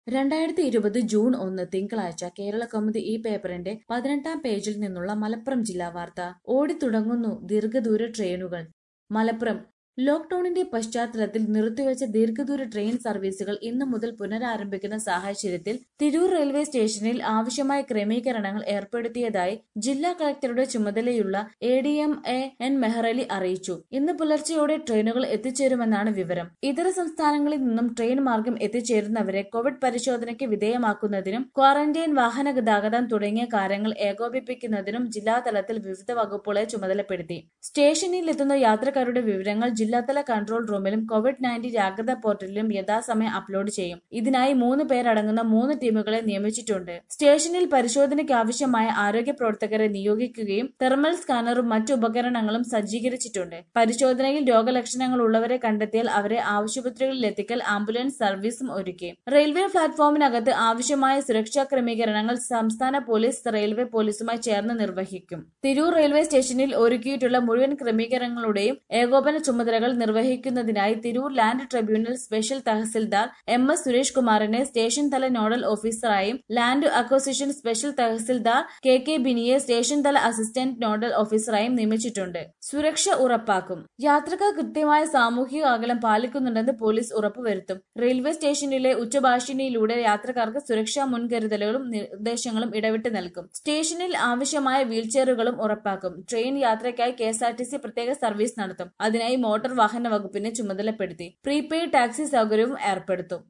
2020 June 1 തിങ്കളാഴ്ച കേരളകൗമുദി ഈ പേപ്പറിന്റെ 18-ാം പേജിൽ നിന്നുള്ള മലപ്പുറം ജില്ലാ വാർത്ത. ഓടിത്തുടങ്ങുന്നു ദീർഘദൂര ട്രെയിനുകൾ. മലപ്പുറം ലോക്ഡൌണിന്റെ പശ്ചാത്തലത്തിൽ നിർത്തിവെച്ച ദീർഘദൂര ട്രെയിൻ സർവീസുകൾ ഇന്നു മുതൽ പുനരാരംഭിക്കുന്ന സാഹചര്യത്തിൽ തിരൂർ റെയിൽവേ സ്റ്റേഷനിൽ ആവശ്യമായ ക്രമീകരണങ്ങൾ ഏർപ്പെടുത്തിയതായി ജില്ലാ കളക്ടറുടെ ചുമതലയുള്ള ADMA N മെഹറലി അറിയിച്ചു. ഇന്ന് പുലർച്ചെയോടെ ട്രെയിനുകൾ എത്തിച്ചേരുമെന്നാണ് വിവരം. ഇതര സംസ്ഥാനങ്ങളിൽ നിന്നും ട്രെയിൻ മാർഗം എത്തിച്ചേരുന്നവരെ കോവിഡ് പരിശോധനയ്ക്ക് വിധേയമാക്കുന്നതിനും ക്വാറന്റൈൻ, വാഹന ഗതാഗതം തുടങ്ങിയ കാര്യങ്ങൾ ഏകോപിപ്പിക്കുന്നതിനും ജില്ലാതലത്തിൽ വിവിധ വകുപ്പുകളെ ചുമതലപ്പെടുത്തി. സ്റ്റേഷനിലെത്തുന്ന യാത്രക്കാരുടെ വിവരങ്ങൾ ജില്ലാതല കൺട്രോൾ റൂമിലും COVID-19 ജാഗ്രതാ പോർട്ടലിലും യഥാസമയം അപ്ലോഡ് ചെയ്യും. ഇതിനായി 3 പേരടങ്ങുന്ന 3 ടീമുകളെ നിയമിച്ചിട്ടുണ്ട്. സ്റ്റേഷനിൽ പരിശോധനയ്ക്കാവശ്യമായ ആരോഗ്യ പ്രവർത്തകരെ നിയോഗിക്കുകയും തെർമൽ സ്കാനറും മറ്റു ഉപകരണങ്ങളും സജ്ജീകരിച്ചിട്ടുണ്ട്. പരിശോധനയിൽ രോഗലക്ഷണങ്ങളുള്ളവരെ കണ്ടെത്തിയാൽ അവരെ ആശുപത്രികളിലെത്തിക്കൽ ആംബുലൻസ് സർവീസും ഒരുക്കി. റെയിൽവേ പ്ലാറ്റ്ഫോമിനകത്ത് ആവശ്യമായ സുരക്ഷാ ക്രമീകരണങ്ങൾ സംസ്ഥാന പോലീസ് റെയിൽവേ പോലീസുമായി ചേർന്ന് നിർവഹിക്കും. തിരൂർ റെയിൽവേ സ്റ്റേഷനിൽ ഒരുക്കിയിട്ടുള്ള മുഴുവൻ ക്രമീകരണങ്ങളുടെയും ഏകോപന ചുമതലകൾ നിർവഹിക്കുന്നതിനായി Tirur land tribunal special tahsildar MS Suresh കുമാറിനെ സ്റ്റേഷൻ തല നോഡൽ ഓഫീസറായും land acquisition special tahsildar KK ബിനിയെ സ്റ്റേഷൻ തല അസിസ്റ്റന്റ് നോഡൽ ഓഫീസറായും നിയമിച്ചിട്ടുണ്ട്. സുരക്ഷ ഉറപ്പാക്കും. യാത്രക്കാർ കൃത്യമായ സാമൂഹിക അകലം പാലിക്കുന്നുണ്ടെന്ന് പോലീസ് ഉറപ്പുവരുത്തും. റെയിൽവേ സ്റ്റേഷനിലെ ഉച്ചഭാഷിണിയിലൂടെ യാത്രക്കാർക്ക് സുരക്ഷാ മുൻകരുതലുകളും നിർദ്ദേശങ്ങളും ഇടവിട്ട് നൽകും. സ്റ്റേഷനിൽ ആവശ്യമായ വീൽചെയറുകളും ഉറപ്പാക്കും. ട്രെയിൻ യാത്രയ്ക്കായി KSRTC പ്രത്യേക സർവീസ് നടത്തും. അതിനായി മോട്ടോർ വാഹന വകുപ്പിനെ ചുമതലപ്പെടുത്തി. പ്രീപെയ്ഡ് ടാക്സി സൗകര്യവും ഏർപ്പെടുത്തും.